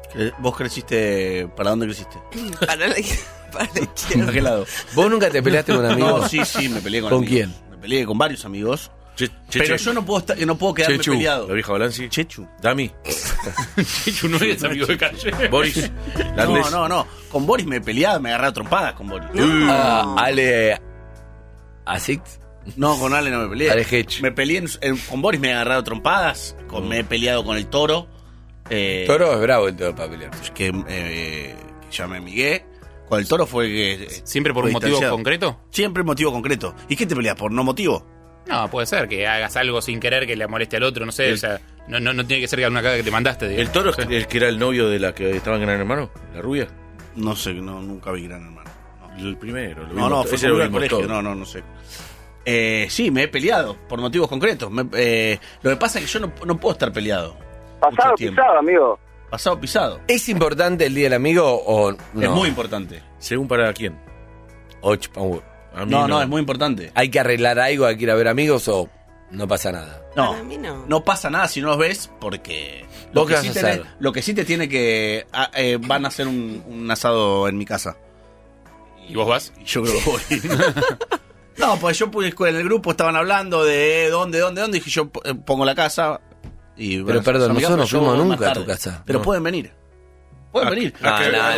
G: ¿Vos creciste? ¿Para dónde creciste?
C: Para la izquierda.
G: ¿Para qué lado?
B: ¿Vos nunca te peleaste con amigos?
G: No, sí, me peleé con
B: ¿Con
G: amigos.
B: quién?
G: Me peleé con varios amigos.
D: Che,
G: Pero yo no puedo quedarme
D: Chechu,
G: peleado.
D: la vieja Balanci.
G: Chechu.
D: Dami.
H: Chechu no es amigo de calle.
D: Boris. Larles.
G: No. Con Boris me peleaba, me agarraba trompadas con Boris.
B: Ale... ¿Asix?
G: No, con Ale no me peleé.
B: Ale Hedge.
G: Me peleé con Boris, me he agarrado trompadas. Me he peleado con el Toro.
B: Toro es bravo el Toro para pelear.
G: Que ya me amigué. Con el Toro fue que...
H: ¿Siempre por un motivo
G: distanciado.
H: concreto?
G: Siempre motivo concreto. ¿Y qué te peleas? ¿Por no motivo?
H: No, puede ser que hagas algo sin querer que le moleste al otro, no sé, o sea, no tiene que ser alguna caga que te mandaste. Digamos.
D: ¿El Toro es el que era el novio de la que estaba en Gran Hermano? ¿La rubia?
G: No sé, nunca vi Gran Hermano.
D: El primero.
G: Fue
D: ese
G: conmigo
D: lo
G: al
D: vimos
G: colegio.
D: todo.
G: No sé. Sí, me he peleado por motivos concretos. Lo que pasa es que yo no puedo estar peleado.
M: Pasado pisado, amigo.
G: Pasado pisado.
B: ¿Es importante el Día del Amigo o no?
G: Es muy importante.
D: ¿Según para quién? A mí
G: No, es muy importante.
B: ¿Hay que arreglar algo, hay que ir a ver amigos o no pasa nada?
G: No,
C: Para mí no.
G: no pasa nada si no los ves porque...
B: ¿Vos qué vas a hacer?
G: Lo que sí te tiene que... van a hacer un asado en mi casa.
H: ¿Y vos vas?
G: Y yo creo que voy. No, pues yo en el grupo estaban hablando de dónde, dije yo pongo la casa y...
B: Pero perdón, nosotros no fuimos nunca a tu casa.
G: Pero
B: No.
G: pueden venir. Pueden venir.
B: No.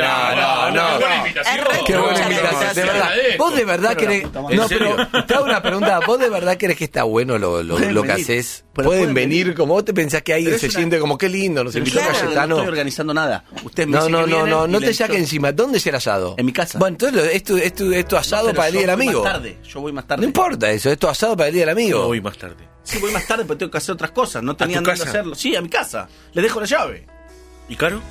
B: Qué buena invitación, de verdad. ¿Vos de verdad querés...? No, pero te hago una pregunta. ¿Vos de verdad querés que está bueno lo que
G: venir.
B: haces?
G: Pero
B: ¿Pueden venir? Como vos te pensás que ahí
G: Pero
B: se
G: es una-
B: siente como qué lindo, nos
G: Pero
B: invitó
G: yo no
B: Cayetano.
G: estoy organizando nada. Ustedes me
B: No,
G: dicen que vienen
B: no
G: y
B: te
G: les-
B: saques encima. ¿Dónde es el asado?
G: En mi casa.
B: Bueno, entonces es tu asado
G: Pero
B: para el
G: yo
B: Día del
G: voy
B: Amigo.
G: más tarde. Yo voy más tarde.
B: No importa eso, es tu asado para el Día del Amigo.
D: No voy más tarde.
G: Sí, voy más tarde, pero tengo que hacer otras cosas. No tenía
D: tu
G: nada que
D: casa?
G: hacerlo. Sí, a mi casa. Le dejo la llave.
D: ¿Y Caro?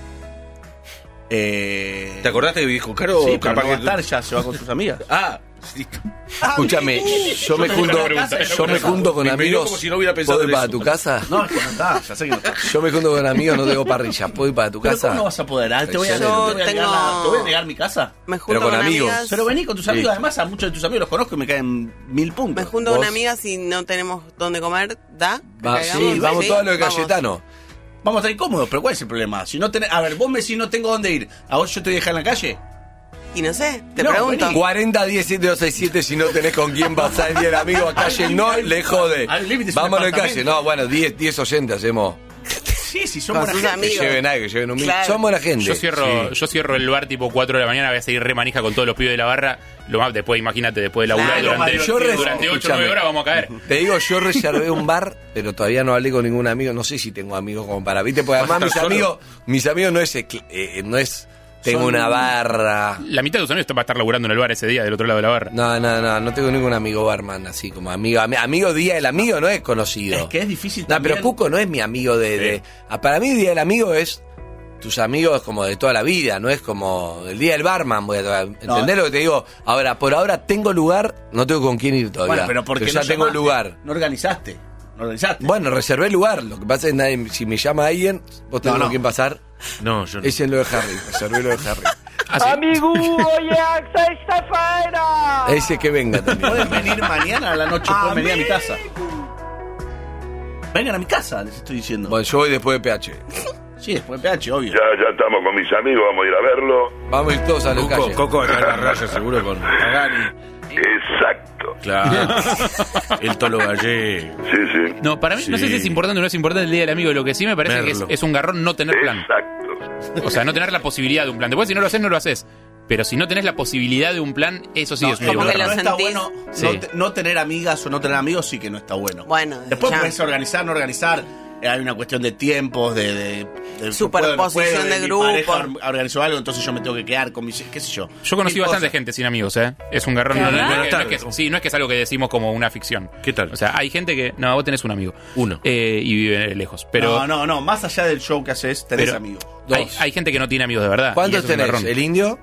G: ¿Te
D: acordaste que dijo Caro?
G: Sí, pero
D: Capaz
G: no va a
D: que-
G: estar, ya se va con sus amigas.
D: Listo.
B: Escúchame, yo me junto con
D: Me miró
B: amigos.
D: como si no hubiera pensado
B: ¿Puedo ir
D: en
B: para
D: eso.
B: tu casa?
G: No, es que no está, ya sé que no está.
B: Yo me junto con amigos, no tengo parrilla. ¿Puedo ir para tu
G: ¿Pero
B: casa?
G: cómo no vas a poder? Te voy a
B: Excelente.
G: negar mi casa.
C: Me
B: Pero
C: junto
B: con
C: con
B: amigos.
C: amigas.
G: Pero vení con tus amigos.
B: Sí.
G: Además, a muchos de tus amigos los conozco y me caen 1000 puntos.
C: Me junto con amigas y no tenemos dónde comer, ¿da?
B: Sí, vamos todo a lo de
C: Vamos.
B: Cayetano.
G: Vamos a estar incómodos, pero ¿cuál es el problema? Si no tenés... A ver, vos me decís no tengo dónde ir. ¿A vos yo te voy a dejar en la calle?
C: Y no sé, te
G: No,
C: pregunto.
G: vení.
B: 40 17 267 si no tenés con quién pasar el Día del Amigo a calle, no le jode.
G: Al límite es un
B: Vámonos de calle.
G: departamento.
B: No, bueno, 10 oyentes hacemos.
G: Sí, sí, son
C: Con
G: buena
C: sus
G: gente.
C: amigos.
B: Que lleven algo, que lleven un
C: Claro.
B: Somos buena gente.
H: Yo cierro el bar tipo 4 de la mañana, voy a seguir re manija con todos los pibes de la barra. Lo más, después, imagínate, después de laburar
C: Claro,
H: durante
B: yo re-
H: 8 o
B: escúchame.
H: 9 horas vamos a caer.
B: Te digo, yo reservé un bar, pero todavía no hablé con ningún amigo. No sé si tengo amigos como para, ¿viste? Porque además
D: ¿Vas a estar
B: mis amigos no es tengo una barra.
H: La mitad de tus amigos va a estar laburando en el bar ese día, del otro lado de la barra.
B: No tengo ningún amigo barman así como amigo. Amigo Día del Amigo no es conocido.
G: Es que es difícil
B: No,
G: también.
B: pero Cuco no es mi amigo para mí Día del Amigo es tus amigos como de toda la vida, no es como el Día del Barman. ¿Entendés lo que te digo? Ahora, por ahora tengo lugar, no tengo con quién ir todavía.
G: Bueno, pero porque
B: ya
G: no
B: tengo
G: llamaste,
B: lugar.
G: No organizaste. No organizaste.
B: Bueno, reservé lugar. Lo que pasa es que si me llama alguien, vos tenés
G: No.
B: con quién pasar.
D: No, yo no.
B: Ese es lo de Harry. Reservé lo de Harry.
M: Amigo, hoy es sexta-feira.
B: Ese que venga también.
G: Pueden venir mañana a la noche, pueden venir a mi casa. Vengan a mi casa, les estoy diciendo.
B: Bueno, yo voy después de PH.
G: Sí, después de PH, obvio.
N: Ya estamos con mis amigos, vamos a ir a verlo.
B: Vamos a ir todos a la calle.
D: Coco acá en la raya seguro con Pagani.
N: Exacto.
D: Claro. El Tolo Gallego.
N: Sí, sí.
H: No, para mí, no sé si es importante o no es importante el Día del Amigo. Lo que sí me parece que
D: Verlo.
H: es un garrón no tener plan.
N: Exacto.
H: O sea, no tener la posibilidad de un plan. Después, si no lo haces, no lo haces. Pero si no tenés la posibilidad de un plan, eso sí es
G: No,
H: muy
C: como que
H: garrón.
C: lo
G: no está
C: sentís.
G: bueno.
H: Sí.
G: No tener amigas o no tener amigos sí que no está bueno.
C: Bueno,
G: Después
C: ya.
G: puedes organizar, no organizar. Hay una cuestión de tiempos, de
C: Superposición de
G: mi
C: grupos.
G: pareja organizó algo, entonces yo me tengo que quedar con mis... qué sé yo.
H: Yo conocí
G: Mil
H: bastante
G: cosas.
H: gente sin amigos, ¿eh? Es un garrón.
D: ¿Verdad?
H: No es
D: Buenas
H: que
D: tardes.
H: no es que es algo que decimos como una ficción.
D: ¿Qué tal?
H: O sea, hay gente que... No, vos tenés un amigo.
D: Uno.
H: Y vive lejos. Pero
G: No, más allá del show que haces, tenés
H: Pero-
G: amigos.
H: hay gente que no tiene amigos de verdad. y
B: ¿Cuántos
H: eso es un
B: tenés?
H: garrón.
B: ¿El indio?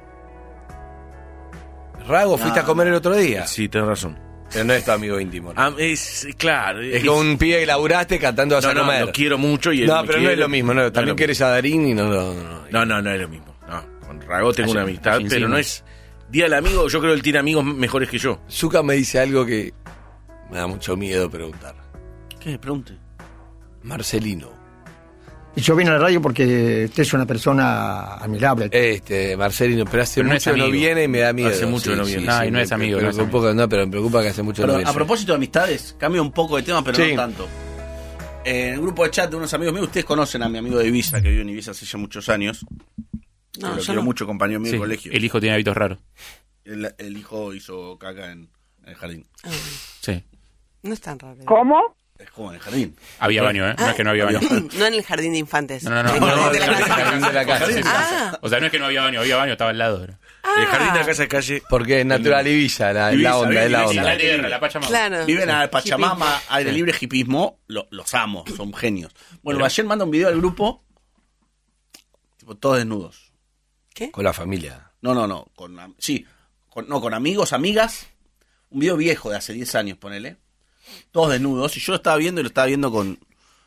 B: Rago, fuiste a comer el otro día.
D: Sí, tenés razón.
B: Pero no es tu amigo íntimo. ¿no?
D: Claro.
B: Es como un pibe que laburaste cantando vas a comer.
D: Lo quiero mucho y él
B: No,
D: me
B: pero no
D: quiere.
B: es lo mismo. No,
D: No es
B: también
D: lo
B: querés a Darín y no.
D: No es lo mismo. No, con Rago tengo
H: Allá-
D: una amistad,
H: allá
D: pero
H: encima.
D: no es... Día del amigo, yo creo que él tiene amigos mejores que yo.
B: Zucca me dice algo que me da mucho miedo preguntar.
G: ¿Qué? Pregunte.
B: Marcelino,
O: Yo vine a la radio porque usted es una persona admirable.
B: Marcelino, pero hace
H: Pero no
B: mucho
H: es
B: que no
H: amigo.
B: viene y me da miedo.
D: Hace mucho que no viene.
H: No, y no es amigo, no es
B: Pero me preocupa que hace mucho que
G: Pero
B: no viene.
G: a propósito de amistades, cambio un poco de tema, pero
B: Sí.
G: no tanto. En el grupo de chat de unos amigos míos, ustedes conocen a mi amigo de Ibiza, que vive en Ibiza hace ya muchos años.
C: No,
G: lo
C: yo
G: quiero
C: no.
G: mucho, compañero mío
H: Sí,
G: de colegio.
H: el hijo tiene hábitos raros.
G: El hijo hizo caca en el jardín.
H: Sí.
C: No es tan raro.
M: ¿Cómo?
G: Es como en el jardín.
H: Había baño, ¿eh? No es que no había baño.
C: No en el jardín de infantes.
H: No.
C: En el jardín de la casa.
B: de la casa.
C: Ah.
H: O sea, no es que no había baño, estaba al lado.
D: El jardín de la casa de calle.
B: Porque es natural Ibiza, la
G: Ibiza,
B: onda, es la
G: Ibiza,
B: onda.
H: La tierra, la Pachamama.
C: Claro.
G: Viven a Pachamama,
C: Hipismo.
G: aire libre, hipismo. Los amo, son genios. Bueno, ayer manda un video al grupo, tipo, todos desnudos.
B: Con la familia.
G: No. Con amigos, amigas. Un video viejo de hace 10 años, ponele. Todos desnudos. Y yo lo estaba viendo y lo estaba viendo con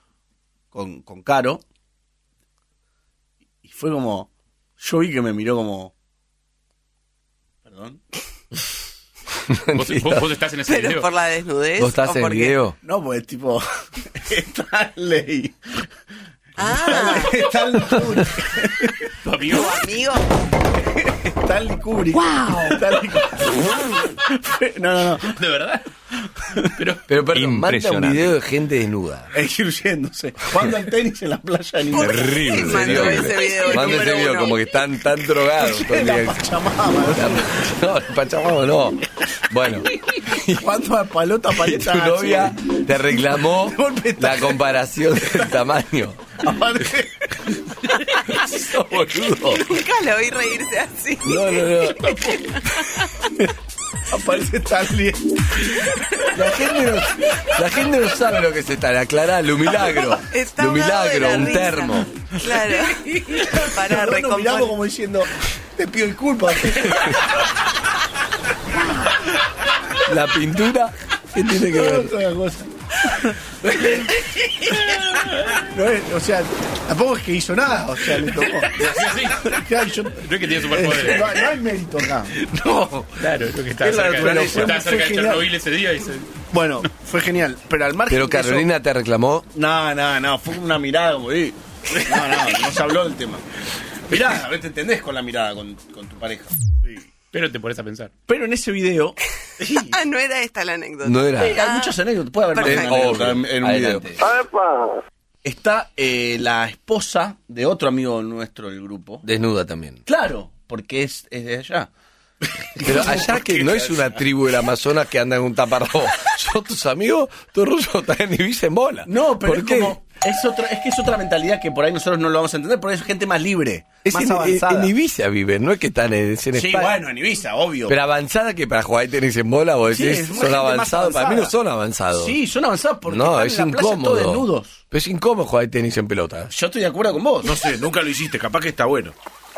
G: Caro. Y fue como... Yo vi que me miró como... ¿Perdón?
H: ¿Vos estás en ese
C: Pero
H: video?
C: por la desnudez.
B: ¿Vos estás
C: o
B: en el
C: porque-
B: video?
G: No, pues tipo... Stanley.
C: Ah,
G: Stanley Kubrick.
H: ¿Tu amigo?
C: tu amigo.
G: Stanley Kubrick. Stanley Kubrick. No.
H: ¿De verdad?
B: Pero perdón, manda un
I: Impresionante.
B: video de gente desnuda.
G: Huyéndose. Jugando al tenis en la playa en
C: ¿Por qué
B: Terrible.
C: mandó ese video?
B: Manda ese
C: número
B: video
C: uno?
B: como que están tan drogados. todo el
G: la
B: día.
G: Pachamama.
B: No, Pachamama no. Bueno,
G: Jugando a palota, paleta.
B: tu novia te reclamó
G: De golpe está-
B: la comparación del tamaño.
G: Aparte,
B: Sos boludo.
C: Nunca lo oí reírse así.
B: No.
G: aparece Stanley.
B: La gente no sabe lo que es estar. Aclaralo, un milagro.
C: Está
B: Un
C: ahogado de
B: milagro,
C: la
B: un
C: risa.
B: termo.
C: Claro. Para
G: Nos
C: recomponer.
G: miramos como diciendo, te pido disculpas.
B: La pintura, ¿qué tiene que ver?
G: Otra cosa. No es, o sea, tampoco es que hizo nada, o sea, le tocó. Claro, yo-
H: No es que tiene superpoderes.
G: no hay mérito acá.
B: No.
H: Claro, es lo que está
G: Es la
H: cerca,
G: naturaleza.
H: estaba cerca de
G: Fue genial.
H: Chernobyl ese día y se...
G: Bueno, fue genial, pero al margen
B: Pero
G: de eso-
B: Carolina te reclamó.
G: No, fue una mirada como no se habló del tema. Mirá, a ver, te entendés con la mirada con tu pareja.
H: Pero te pones a pensar.
G: Pero en ese video
C: Ah, no era esta la anécdota.
B: No era.
G: hay muchas anécdotas, puede haber más
C: Perfecto.
G: anécdotas en un video.
B: Adelante.
G: Está la esposa de otro amigo nuestro del grupo.
B: Desnuda también.
G: Claro, porque es de allá.
B: Pero allá que no es una tribu del Amazonas que anda en un taparrabo. Son tus amigos, tus rusos están en Ibiza en bola.
G: No, pero
B: ¿Por
G: es
B: qué?
G: como es que es otra mentalidad que por ahí nosotros no lo vamos a entender, porque es gente más libre,
B: Es
G: más
B: en
G: avanzada.
B: Ibiza viven, no es que están en
G: Sí,
B: España.
G: bueno, en Ibiza, obvio.
B: Pero avanzada que para jugar tenis en bola, vos
G: Sí,
B: decís,
G: es
B: son
G: gente más
B: avanzados. Para mí no
G: avanzada.
B: son avanzados.
G: Sí, son avanzados porque
B: No,
G: están
B: es
G: en la playa
B: incómodo.
G: todos desnudos.
B: Pero es incómodo jugar tenis en pelota.
G: Yo estoy de acuerdo con vos.
D: No sé, nunca lo hiciste, capaz que está bueno.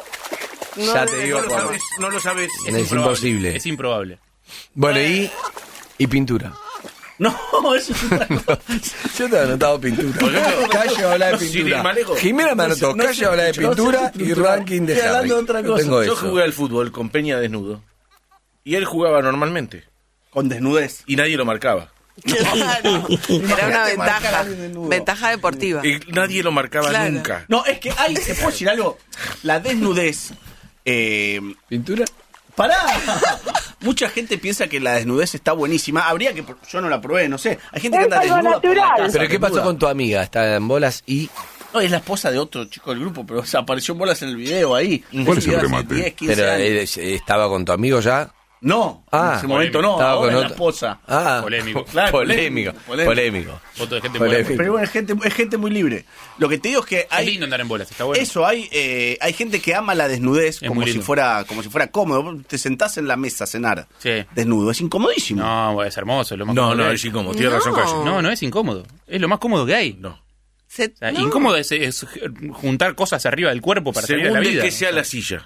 B: Ya te digo,
G: no lo
B: Juan.
G: sabes, no lo sabes.
B: Es imposible.
H: Es improbable.
B: Bueno, y pintura.
G: No, eso es otra cosa.
B: Yo te he anotado pintura. Calle habla de
D: Sin ir
B: pintura.
D: más lejos.
B: Jimena me anotó
G: No sé,
B: calle habla de
G: no sé
B: pintura y
G: estructural.
B: ranking de
G: Estoy
B: Harry.
G: hablando de otra
B: Yo
G: cosa.
B: tengo
D: Yo
B: eso.
D: jugué al fútbol con Peña desnudo. Y él jugaba normalmente.
G: Con desnudez.
D: Y nadie lo marcaba.
C: Claro. Era una
G: Imagínate marcar a
C: ventaja.
G: alguien desnudo.
C: Ventaja deportiva.
D: Y nadie lo marcaba
C: Claro.
D: nunca.
G: No, es que hay, te puedo decir algo. La desnudez.
B: ¿Pintura?
G: Pará. Mucha gente piensa que la desnudez está buenísima. Habría que. Yo no la probé, no sé. Hay gente que anda desnuda por la casa,
B: ¿Pero qué pasó
G: desnuda.
B: con tu amiga? Está en bolas y...
G: No, es la esposa de otro chico del grupo, pero o sea, apareció en bolas en el video ahí.
I: ¿Cuál es el
G: Ese video hace
I: remate?
G: 10, 15
B: Pero
G: años.
B: estaba con tu amigo ya.
G: No, en ese momento no.
B: Estaba
G: Ahora
B: con
G: es la
B: otro.
G: esposa.
B: Ah,
H: Polémico.
G: Claro,
B: polémico.
H: Foto de gente
B: Polémico.
H: muy
G: Pero bueno, es gente muy libre. Lo que te digo es que
H: Es
G: hay.
H: lindo andar en bolas, está bueno.
G: Eso, hay gente que ama la desnudez
H: Es
G: como
H: muy
G: si
H: lindo.
G: fuera cómodo. Vos te sentás en la mesa a cenar
H: Sí.
G: desnudo, es incomodísimo.
H: No, es hermoso, es lo más
D: No,
H: cómodo
D: no,
H: que hay.
D: es incómodo. Tiene razón, Calle.
H: No, no es incómodo. Es lo más cómodo que hay.
D: No.
C: Se-
H: O sea,
C: no.
H: incómodo es juntar cosas arriba del cuerpo para salir a
D: Según
H: la
D: de
H: vida.
D: que sea la silla.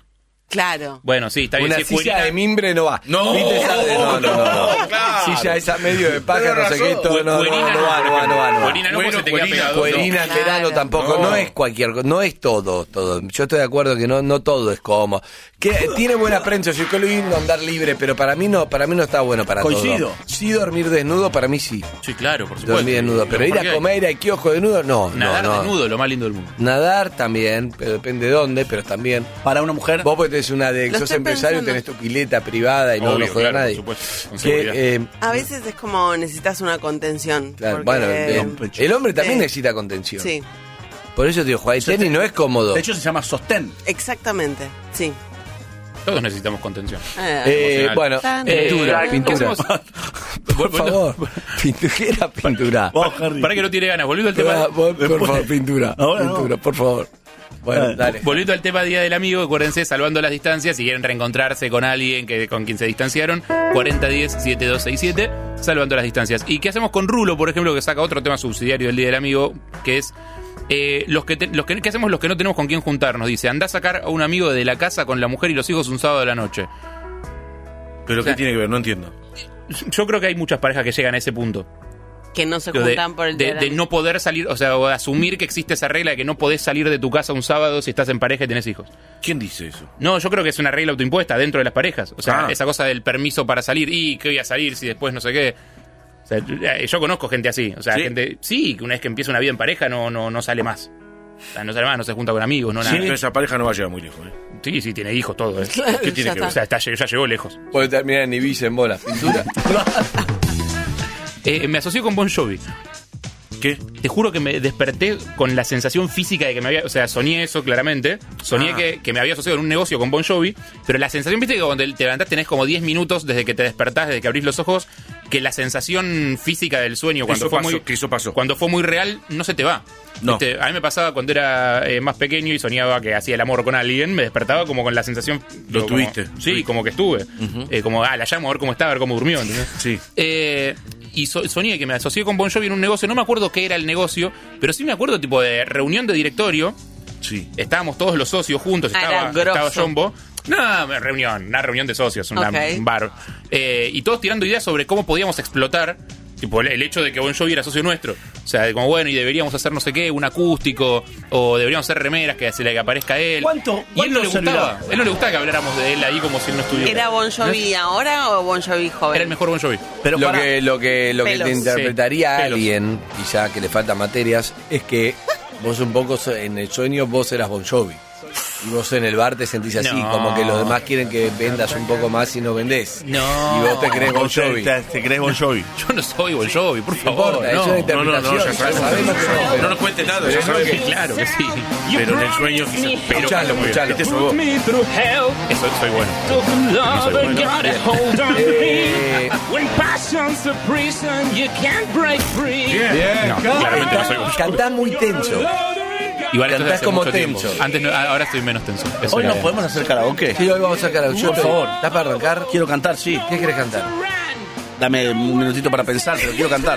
C: Claro.
H: Bueno, sí, está bien.
B: Una
H: Sí,
B: silla
H: Cuerina-
B: de mimbre no va.
H: No,
B: ¿Viste esa de- no.
H: claro.
B: Silla esa medio de paja,
H: Tenés
B: no sé qué,
H: razón.
B: todo, no va.
H: Cuerina no, porque se te queda pegado.
B: Cuerina en verano tampoco, no es cualquier cosa, no es todo. Yo estoy de acuerdo que no todo es cómodo. Que tiene buena prensa, yo creo lindo andar libre, pero para mí no está bueno para
G: Coincido.
B: todo. Sí, dormir desnudo, para mí sí.
H: Sí, claro, por supuesto.
B: Dormir desnudo, pero ir a comer al kiosco desnudo, no.
H: Nadar desnudo, lo más lindo del mundo.
B: Nadar también, pero depende de dónde, pero también.
G: Para una mujer.
B: Vos porque tenés
C: Lo
B: sos
C: estoy
B: empresario,
C: pensando.
B: tenés tu pileta privada y no
H: Obvio,
B: lo joda
H: claro,
B: nadie.
H: por supuesto, con
B: Que,
C: A veces es como necesitas una contención.
B: claro,
C: porque-
B: bueno, el hombre también necesita contención.
C: Sí,
B: Por eso te digo, jugar al tenis no es cómodo.
G: De hecho, se llama sostén.
C: exactamente. Sí.
H: Todos necesitamos contención.
B: Bueno, pintura. Por
H: Bueno,
B: favor, pintura.
H: Para que no tiene ganas, volviendo al tema.
B: Por favor, pintura.
G: Ahora no.
B: Pintura, por favor. Bueno, dale.
H: Volviendo al tema Día del Amigo, acuérdense, salvando las distancias, si quieren reencontrarse con alguien con quien se distanciaron, 4010-7267, salvando las distancias. ¿Y qué hacemos con Rulo, por ejemplo, que saca otro tema subsidiario del Día del Amigo, que es ¿qué hacemos los que no tenemos con quién juntarnos? Dice, andá a sacar a un amigo de la casa con la mujer y los hijos un sábado de la noche.
D: ¿Pero
H: O sea,
D: qué tiene que ver? No entiendo.
H: Yo creo que hay muchas parejas que llegan a ese punto.
C: Que no se
H: De-
C: juntan por el día
H: de no poder salir, o sea, o de asumir que existe esa regla de que no podés salir de tu casa un sábado si estás en pareja y tenés hijos.
D: ¿Quién dice eso?
H: No, yo creo que es una regla autoimpuesta dentro de las parejas. O sea,
D: Ah.
H: esa cosa del permiso para salir. ¿Y qué voy a salir si después no sé qué? O sea, yo conozco gente así. O sea,
D: ¿Sí?
H: gente, sí, que una vez que empieza una vida en pareja no sale más. O sea, no sale más, no se junta con amigos, no
D: Sí,
H: nada.
D: pero esa pareja no va a llegar muy lejos.
H: Sí, tiene hijos, todo. ¿eh?
C: Claro,
H: ¿Qué tiene
C: ya
H: que ver? O
C: está.
H: sea, ya llegó lejos.
B: Puede terminar en Ibiza en bola. Pintura.
H: Me asocié con Bon Jovi.
D: ¿Qué?
H: Te juro que me desperté con la sensación física de que me había... O sea, soñé eso claramente. Soñé que me había asociado en un negocio con Bon Jovi. Pero la sensación, viste que cuando te levantás tenés como 10 minutos desde que te despertás, desde que abrís los ojos, que la sensación física del sueño cuando
D: Eso pasó.
H: cuando fue muy real no se te va.
D: No.
H: ¿Viste? A mí me pasaba cuando era más pequeño y soñaba que hacía el amor con alguien, me despertaba como con la sensación...
D: Lo
H: como-
D: tuviste.
H: Sí, como que estuve. Como, la llamo a ver cómo estaba, a ver cómo durmió. ¿entendés?
D: Sí.
H: Y soñé que me asocié con Bon Jovi en un negocio, no me acuerdo qué era el negocio, pero sí me acuerdo tipo de reunión de directorio.
D: Sí.
H: Estábamos todos los socios juntos,
C: era
H: estaba
C: grosso.
H: Jumbo. No, una reunión de socios,
C: Ok.
H: un bar. Y todos tirando ideas sobre cómo podíamos explotar tipo el hecho de que Bon Jovi era socio nuestro. O sea, como bueno, y deberíamos hacer no sé qué, un acústico, o deberíamos hacer remeras que aparezca él. Y él no le gustaba. Él no le gustaba que habláramos de él ahí como si él no estuviera.
C: ¿Era Bon Jovi ahora o Bon Jovi joven?
H: Era el mejor Bon Jovi.
G: Pero
B: lo
G: para-
B: que
C: Pelos.
B: te interpretaría
H: Sí,
B: a
H: pelos.
B: alguien, quizá que le faltan materias, es que vos un poco en el sueño vos eras Bon Jovi. Y vos en el bar te sentís así,
H: No.
B: como que los demás quieren que vendas un poco más y no vendés.
H: No.
B: Y vos te crees Bon
G: Vos te-
B: Jovi.
G: te crees Bon Jovi.
H: Yo no soy Bon Jovi, por favor.
B: importa, eso es interpretación.
D: ya sabemos
B: que no, pero-
D: No nos cuente nada, ya sabemos que
H: Claro que sí.
D: pero en el sueño quizás. Pero
B: Escuchalo, escuchalo.
D: Este es su voz.
H: Eso soy bueno.
B: Eh, Bien,
H: No, claramente no soy Bon Jovi.
B: cantás muy tenso.
H: Igual esto es
B: Cantás
H: hace
B: como
H: mucho tiempo.
B: tenso.
H: Antes ahora estoy menos tenso. Eso
G: Hoy
H: era
G: nos
H: bien.
G: podemos hacer karaoke.
B: Sí, hoy vamos a sacar
G: Por favor.
B: ¿Estás para arrancar?
G: Quiero cantar, sí.
B: ¿Qué quieres cantar?
G: Dame un minutito para pensar, pero quiero cantar.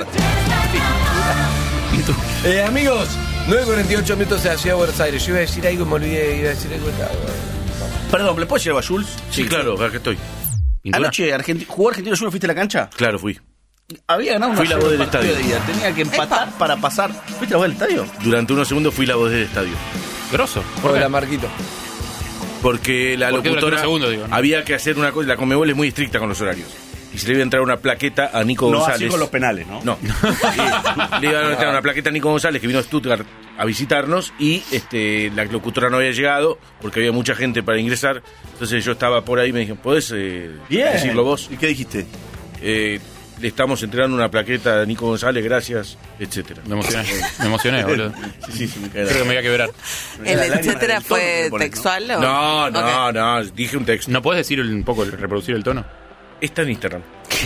B: Amigos, 9:48 minutos de la ciudad de Buenos Aires. Yo iba a decir algo y me olvidé. Iba a decir algo.
G: Perdón, ¿le puedo llevar a Jules?
D: Sí, claro, acá estoy.
H: ¿Pintura?
G: Anoche jugó Argentino Juniors, ¿fuiste a la cancha?
D: Claro, fui.
G: Había ganado una
D: Fui la voz del estadio.
G: Tenía que empatar para pasar. ¿Fuiste la voz del estadio?
D: Durante unos segundos fui la voz del estadio.
H: Grosso.
B: Hola, Marquito.
D: Porque la
H: ¿Por qué durante
D: locutora
H: unos segundos, digo, no?
D: había que hacer una cosa. La Conmebol es muy estricta con los horarios. Y se le iba a entrar una plaqueta a Nico
G: No
D: González.
G: así con los penales, ¿no?
D: No. Le iba a entrar una plaqueta a Nico González que vino a Stuttgart a visitarnos y la locutora no había llegado porque había mucha gente para ingresar. Entonces yo estaba por ahí y me dijeron, ¿podés decirlo vos?
G: ¿Y qué dijiste?
D: Le estamos entregando una plaqueta a Nico González, gracias, etcétera.
H: Me emocioné, boludo.
G: Sí, me cae la-
H: Creo que me voy a quebrar.
C: ¿El
G: La lágrima
C: etcétera
G: del tono que
C: fue
G: le pones, ¿no?
C: textual o?
D: No,
C: Ok.
D: dije un texto.
H: ¿No puedes decir un poco, reproducir el tono?
D: Está en Instagram.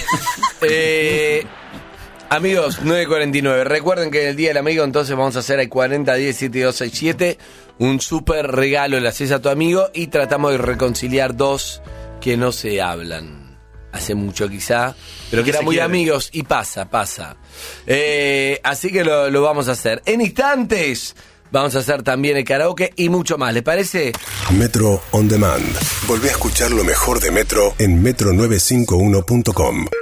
B: Amigos, 9:49. Recuerden que en el Día del Amigo entonces vamos a hacer el 4010-7267. Un súper regalo le haces a tu amigo y tratamos de reconciliar dos que no se hablan. Hace mucho quizá, pero que
G: Que
B: eran
G: se
B: muy
G: quieren.
B: amigos y pasa. Así que lo vamos a hacer. En instantes Vamos a hacer también el karaoke y mucho más. ¿Les parece?
A: Metro On Demand. Volvé a escuchar lo mejor de Metro en metro951.com.